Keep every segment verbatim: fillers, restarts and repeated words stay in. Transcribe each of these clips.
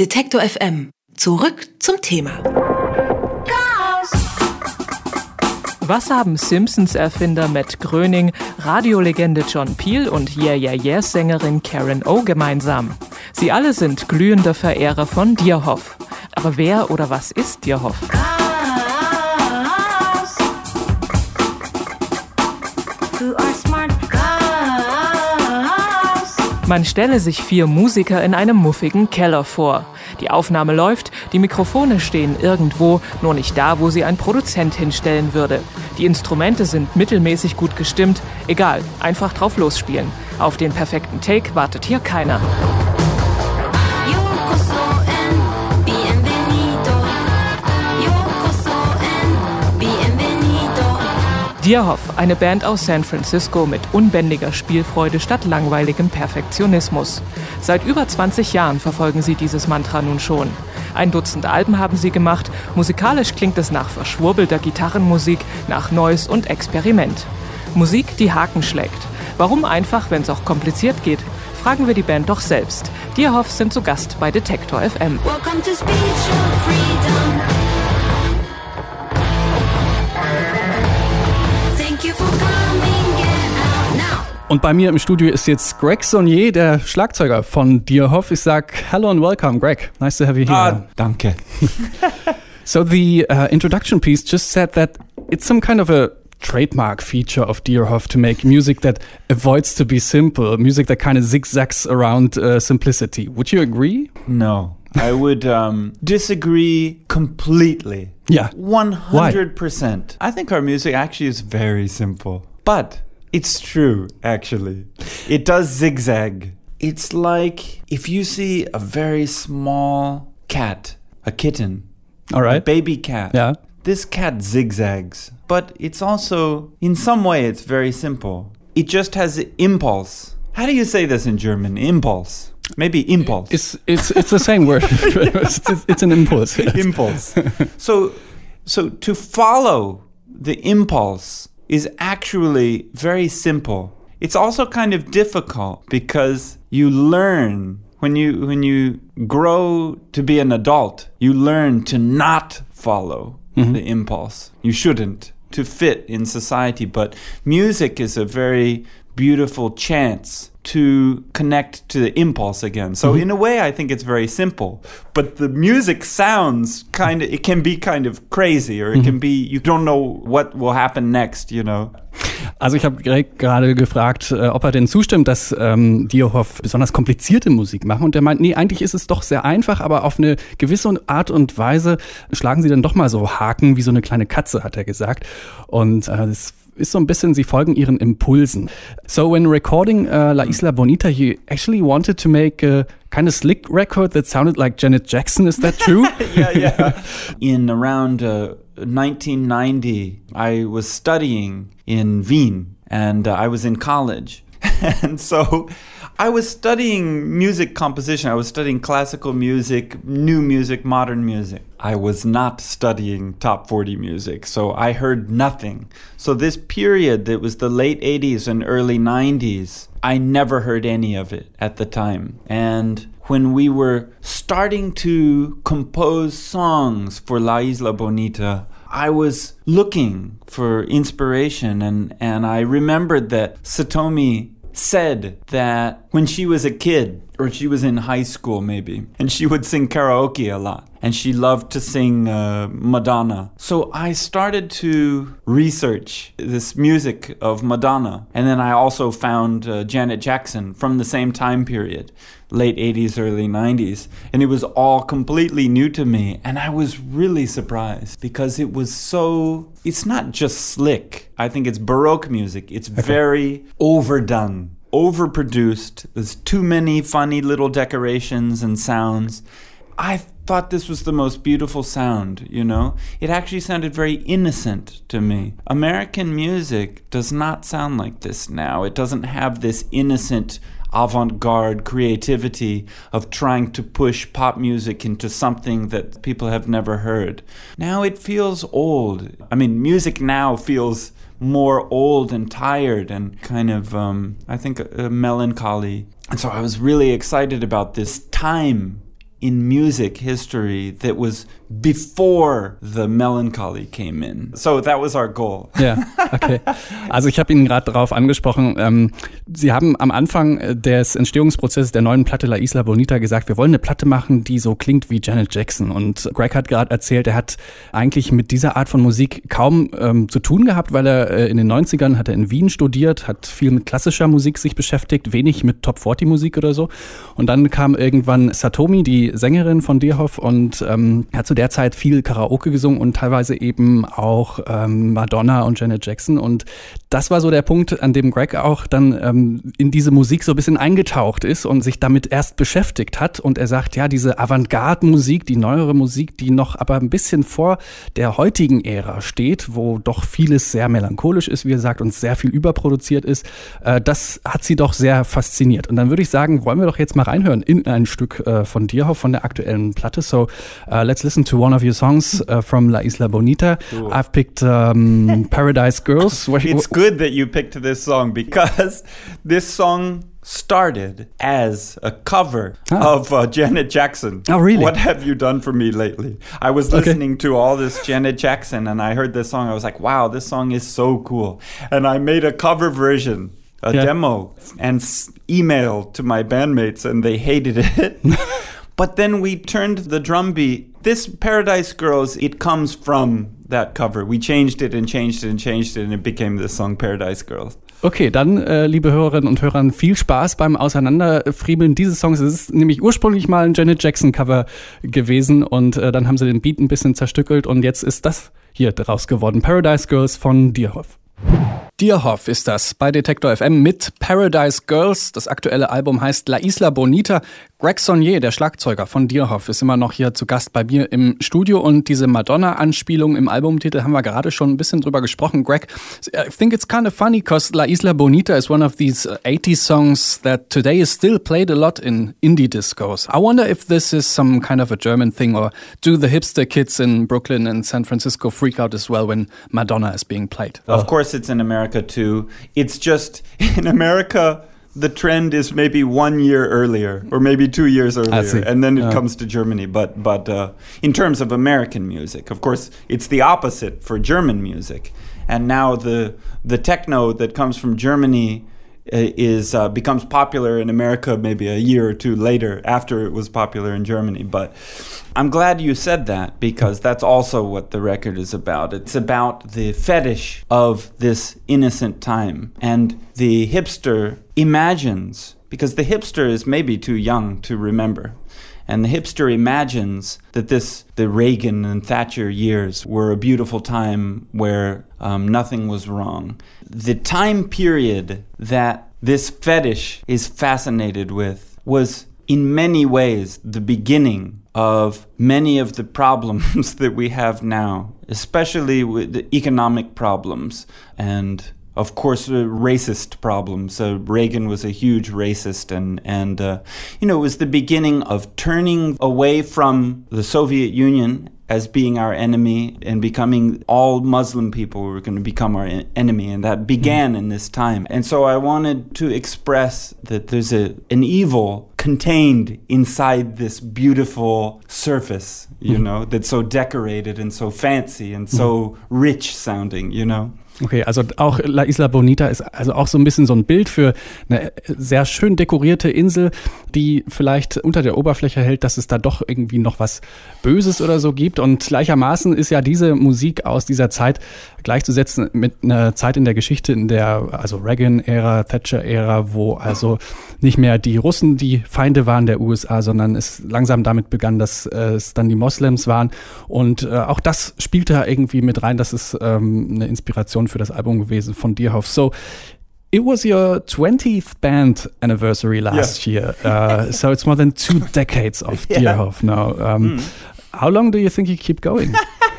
Detektor F M. Zurück zum Thema. Was haben Simpsons-Erfinder Matt Groening, Radiolegende John Peel und Yeah Yeah Yeahs-Sängerin Karen O gemeinsam? Sie alle sind glühende Verehrer von Deerhoff. Aber wer oder was ist Deerhoff? Man stelle sich vier Musiker in einem muffigen Keller vor. Die Aufnahme läuft, die Mikrofone stehen irgendwo, nur nicht da, wo sie ein Produzent hinstellen würde. Die Instrumente sind mittelmäßig gut gestimmt, egal, einfach drauf losspielen. Auf den perfekten Take wartet hier keiner. Deerhoff, eine Band aus San Francisco mit unbändiger Spielfreude statt langweiligem Perfektionismus. Seit über zwanzig Jahren verfolgen sie dieses Mantra nun schon. Ein Dutzend Alben haben sie gemacht, musikalisch klingt es nach verschwurbelter Gitarrenmusik, nach Noise und Experiment. Musik, die Haken schlägt. Warum einfach, wenn es auch kompliziert geht? Fragen wir die Band doch selbst. Deerhoff sind zu Gast bei Detektor F M. Welcome to Speech of Freedom. Und bei mir im Studio ist jetzt Greg Saunier, der Schlagzeuger von Deerhoff. Ich sag hello and welcome, Greg. Nice to have you here. Ah, danke. So the uh, introduction piece just said that it's some kind of a trademark feature of Deerhoff to make music that avoids to be simple, music that kind of zigzags around uh, simplicity. Would you agree? No, I would um, disagree completely. Yeah. one hundred percent. Why? I think our music actually is very simple. But it's true, actually. It does zigzag. It's like if you see a very small cat, a kitten, all right, a baby cat. Yeah. This cat zigzags, but it's also, in some way, it's very simple. It just has an impulse. How do you say this in German? Impulse. Maybe impulse. It's it's it's the same word. it's, it's, it's an impulse. Impulse. So, so to follow the impulse is actually very simple. It's also kind of difficult because you learn when you when you grow to be an adult, you learn to not follow mm-hmm. the impulse. You shouldn't, to fit in society, but music is a very beautiful chance to connect to the impulse again. So mm-hmm. in a way, I think it's very simple. But the music sounds kind of, it can be kind of crazy, or it mm-hmm. can be, you don't know what will happen next, you know. Also ich habe Greg gerade gefragt, äh, ob er denn zustimmt, dass ähm, Deerhoff besonders komplizierte Musik machen. Und er meint, nee, eigentlich ist es doch sehr einfach, aber auf eine gewisse Art und Weise schlagen sie dann doch mal so Haken wie so eine kleine Katze, hat er gesagt. Und äh, das ist so ein bisschen, sie folgen ihren Impulsen. So when recording uh, La Isla Bonita, you actually wanted to make a kind of slick record that sounded like Janet Jackson. Is that true? yeah, yeah. In around uh, nineteen ninety, I was studying in Wien, and uh, I was in college. And so I was studying music composition. I was studying classical music, new music, modern music. I was not studying top forty music, so I heard nothing. So this period that was the late eighties and early nineties, I never heard any of it at the time. And when we were starting to compose songs for La Isla Bonita, I was looking for inspiration, and, and I remembered that Satomi said that when she was a kid, or she was in high school maybe, and she would sing karaoke a lot, and she loved to sing uh, Madonna. So I started to research this music of Madonna, and then I also found uh, Janet Jackson from the same time period, late eighties, early nineties, and it was all completely new to me, and I was really surprised because it was so, it's not just slick. I think it's Baroque music. It's okay. Very overdone, overproduced. There's too many funny little decorations and sounds. I thought this was the most beautiful sound, you know? It actually sounded very innocent to me. American music does not sound like this now. It doesn't have this innocent avant-garde creativity of trying to push pop music into something that people have never heard. Now it feels old. I mean, music now feels more old and tired and kind of, um, I think, uh, melancholy. And so I was really excited about this time in music history that was before the melancholy came in. So that was our goal. Ja, okay. Also ich habe Ihnen gerade darauf angesprochen, ähm, Sie haben am Anfang des Entstehungsprozesses der neuen Platte La Isla Bonita gesagt, wir wollen eine Platte machen, die so klingt wie Janet Jackson. Und Greg hat gerade erzählt, er hat eigentlich mit dieser Art von Musik kaum ähm, zu tun gehabt, weil er äh, in den neunzigern hat er in Wien studiert, hat viel mit klassischer Musik sich beschäftigt, wenig mit Top vierzig Musik oder so. Und dann kam irgendwann Satomi, die Sängerin von Deerhoff, und ähm, hat zu der Zeit viel Karaoke gesungen und teilweise eben auch ähm, Madonna und Janet Jackson. Und das war so der Punkt, an dem Greg auch dann ähm, in diese Musik so ein bisschen eingetaucht ist und sich damit erst beschäftigt hat. Und er sagt, ja, diese Avantgarde-Musik, die neuere Musik, die noch aber ein bisschen vor der heutigen Ära steht, wo doch vieles sehr melancholisch ist, wie er sagt, und sehr viel überproduziert ist, äh, das hat sie doch sehr fasziniert. Und dann würde ich sagen, wollen wir doch jetzt mal reinhören in ein Stück äh, von Deerhoff, von der aktuellen Platte. So, uh, let's listen to one of your songs uh, from La Isla Bonita. Cool. I've picked um, Paradise Girls. It's good that you picked this song because this song started as a cover ah. of uh, Janet Jackson. Oh, really? What have you done for me lately? I was listening okay. to all this Janet Jackson and I heard this song. I was like, wow, this song is so cool. And I made a cover version, a yeah. demo, and s- emailed to my bandmates and they hated it. But then we turned the drum beat. This Paradise Girls, it comes from that cover. We changed it and changed it and changed it and it became the song Paradise Girls. Okay, dann, äh, liebe Hörerinnen und Hörer, viel Spaß beim Auseinanderfriemeln dieses Songs. Es ist nämlich ursprünglich mal ein Janet Jackson Cover gewesen und äh, dann haben sie den Beat ein bisschen zerstückelt und jetzt ist das hier draus geworden. Paradise Girls von Deerhoff. Deerhoff ist das bei Detektor F M mit Paradise Girls. Das aktuelle Album heißt La Isla Bonita. Greg Saunier, der Schlagzeuger von Deerhoff, ist immer noch hier zu Gast bei mir im Studio und diese Madonna-Anspielung im Albumtitel haben wir gerade schon ein bisschen drüber gesprochen. Greg, I think it's kind of funny because La Isla Bonita is one of these eighties songs that today is still played a lot in indie discos. I wonder if this is some kind of a German thing or do the hipster kids in Brooklyn and San Francisco freak out as well when Madonna is being played? Of course it's in America too. It's just in America the trend is maybe one year earlier or maybe two years earlier and then it yeah. comes to Germany. But but uh, in terms of American music, of course, it's the opposite for German music. And now the the techno that comes from Germany is uh, becomes popular in America maybe a year or two later after it was popular in Germany. But I'm glad you said that because that's also what the record is about. It's about the fetish of this innocent time. And the hipster imagines, because the hipster is maybe too young to remember, and the hipster imagines that this, the Reagan and Thatcher years were a beautiful time where um, nothing was wrong. The time period that this fetish is fascinated with was in many ways the beginning of many of the problems that we have now, especially with the economic problems and of course, uh, racist problems. Uh, Reagan was a huge racist, and and uh, you know, it was the beginning of turning away from the Soviet Union as being our enemy and becoming all Muslim people were going to become our en- enemy, and that began mm. in this time. And so I wanted to express that there's a an evil contained inside this beautiful surface, you mm. know, that's so decorated and so fancy and so mm. rich sounding, you know. Okay, also auch La Isla Bonita ist also auch so ein bisschen so ein Bild für eine sehr schön dekorierte Insel, die vielleicht unter der Oberfläche hält, dass es da doch irgendwie noch was Böses oder so gibt. Und gleichermaßen ist ja diese Musik aus dieser Zeit gleichzusetzen mit einer Zeit in der Geschichte, in der, also Reagan-Ära, Thatcher-Ära, wo also nicht mehr die Russen die Feinde waren der U S A, sondern es langsam damit begann, dass äh, es dann die Moslems waren. Und äh, auch das spielt da irgendwie mit rein. Das ist ähm, eine Inspiration für das Album gewesen von Deerhoff. So, it was your twentieth band anniversary last yeah. year. Uh, so it's more than two decades of yeah. Deerhoff now. Um, mm. How long do you think you keep going?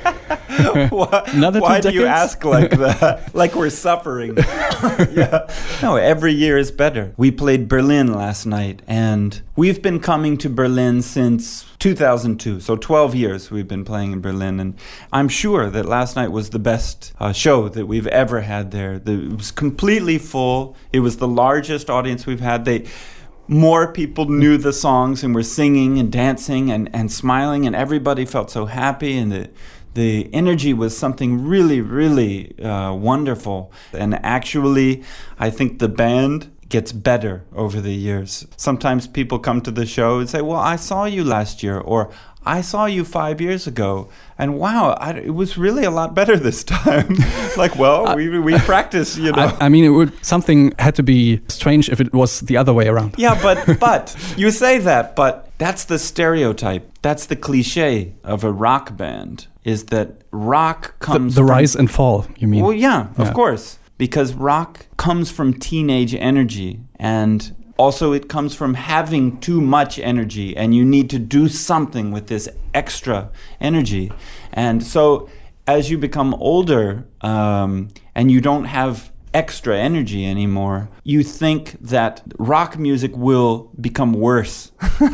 why why do you ask like that? Like we're suffering. Yeah. No, every year is better. We played Berlin last night, and we've been coming to Berlin since two thousand two. So twelve years we've been playing in Berlin, and I'm sure that last night was the best uh, show that we've ever had there. The, it was completely full. It was the largest audience we've had. They more people knew the songs and were singing and dancing and, and smiling, and everybody felt so happy, and the the energy was something really, really uh, wonderful. And actually, I think the band gets better over the years. Sometimes people come to the show and say, well, I saw you last year, or I saw you five years ago, and wow, I, it was really a lot better this time. Like, well, we we practice, you know. I, I mean, it would, something had to be strange if it was the other way around. Yeah, but but you say that, but that's the stereotype. That's the cliche of a rock band, is that rock comes the, the from, rise and fall, you mean? Well, yeah, yeah, of course, because rock comes from teenage energy, and also it comes from having too much energy, and you need to do something with this extra energy. And so as you become older, um, and you don't have extra energy anymore, you think that rock music will become worse.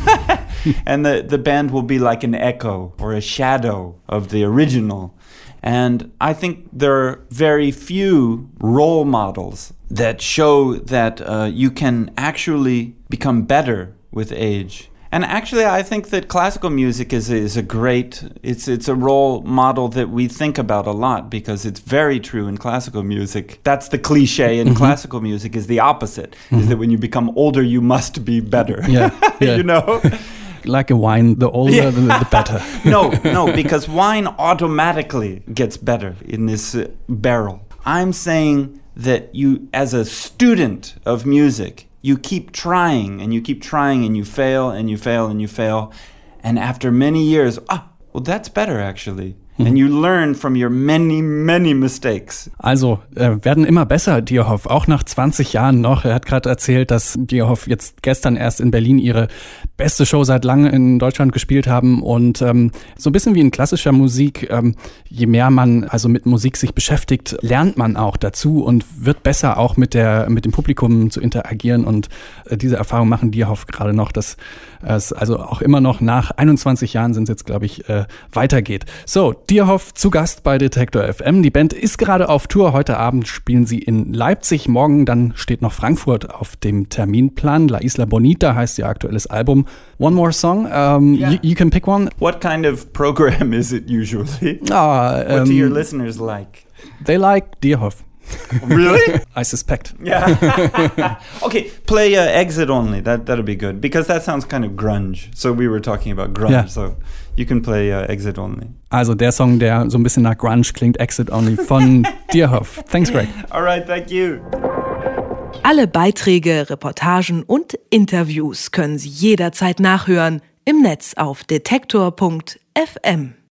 And the, the band will be like an echo or a shadow of the original. And I think there are very few role models that show that uh, you can actually become better with age. And actually, I think that classical music is is a great, it's it's a role model that we think about a lot, because it's very true in classical music. That's the cliche in mm-hmm. classical music, is the opposite, mm-hmm. is that when you become older, you must be better. Yeah, yeah. You know? Like a wine, the older, yeah. the, the better. no, no, because wine automatically gets better in this uh, barrel. I'm saying that you, as a student of music, you keep trying and you keep trying and you fail and you fail and you fail. And after many years, ah, well, that's better actually. Mhm. And you learn from your many, many mistakes. Also, äh, werden immer besser, Dierhoff, auch nach zwanzig Jahren noch. Er hat gerade erzählt, dass Dierhoff jetzt gestern erst in Berlin ihre beste Show seit langem in Deutschland gespielt haben. Und ähm, so ein bisschen wie in klassischer Musik, ähm, je mehr man also mit Musik sich beschäftigt, lernt man auch dazu und wird besser auch mit der mit dem Publikum zu interagieren. Und äh, diese Erfahrung machen Dierhoff gerade noch, dass es also auch immer noch nach einundzwanzig Jahren sind es jetzt, glaube ich, äh, weitergeht. So, Dierhoff zu Gast bei Detektor F M. Die Band ist gerade auf Tour. Heute Abend spielen sie in Leipzig. Morgen dann steht noch Frankfurt auf dem Terminplan. La Isla Bonita heißt ihr aktuelles Album. One more song. Um, yeah. you, you can pick one. What kind of program is it usually? Ah, What um, do your listeners like? They like Dierhoff. Really? I suspect. Yeah. Okay, play uh, Exit Only. That that'll be good, because that sounds kind of grunge. So we were talking about grunge. Yeah. So you can play uh, Exit Only. Also der Song, der so ein bisschen nach Grunge klingt, Exit Only von Dierhoff. Thanks, Greg. All right, thank you. Alle Beiträge, Reportagen und Interviews können Sie jederzeit nachhören im Netz auf detektor punkt f m.